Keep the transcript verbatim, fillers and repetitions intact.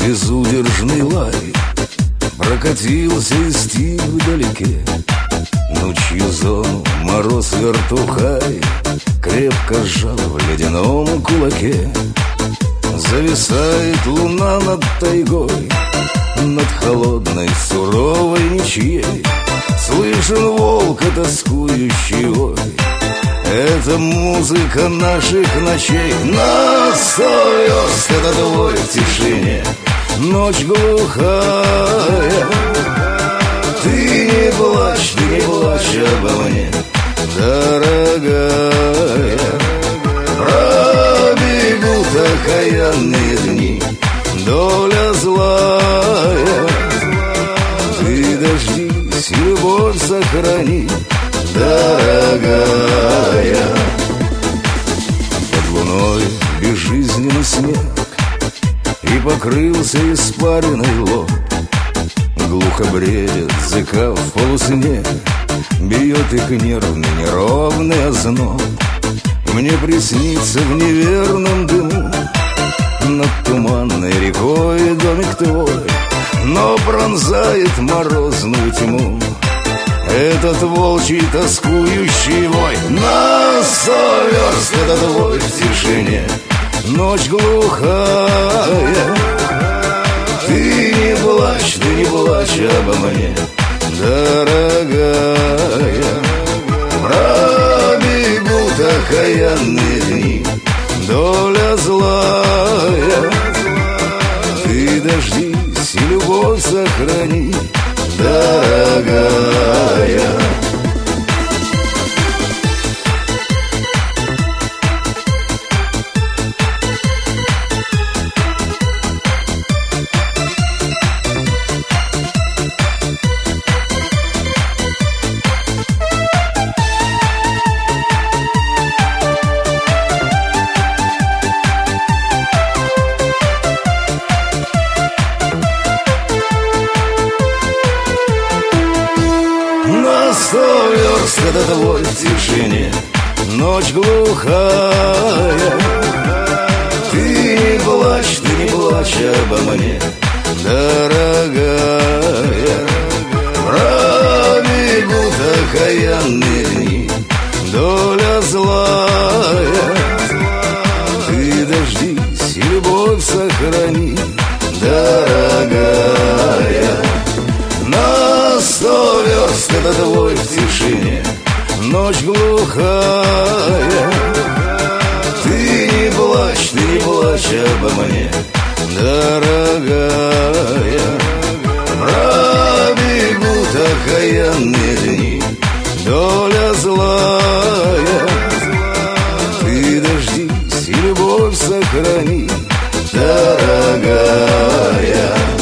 безудержный лай прокатился и стих вдалеке. Ночью зону мороз вертухай крепко сжал в ледяном кулаке. Зависает луна над тайгой, над холодной суровой ничьей. Слышен волк, тоскующий вой. Это музыка наших ночей. На сто верст это твой в тишине. Ночь глухая. Ты не плачь, ты не плачь обо мне, дорогая. Пробегут окаянные дни, доля злая. Ты дождись и любовь сохрани, дорогая. Под луной безжизненный снег и покрылся испаренный лоб. Глухо бредит зыка в полусне, бьет их нервный неровный озноб. Мне приснится в неверном дыму над туманной рекой домик твой, но пронзает морозную тьму этот волчий тоскующий вой. На сто верст это твой в тишине. Ночь глухая. Ты не плачь, ты не плачь обо мне, дорогая. Пробегут окаянные дни, доля злая. Ты дождись и любовь сохрани, дорогая. На сто верст это твой в тишине. Ночь глухая. Ты не плачь, ты не плачь обо мне, дорогая. Пробегут окаянные дни, доля злая. Ты дождись и любовь сохрани, дорогая. На сто верст это твой в тишине. Ночь глухая. Ты не плачь, ты не плачь обо мне, дорогая. Пробегут окаянные дни, доля злая. Ты дождись и любовь сохрани, дорогая.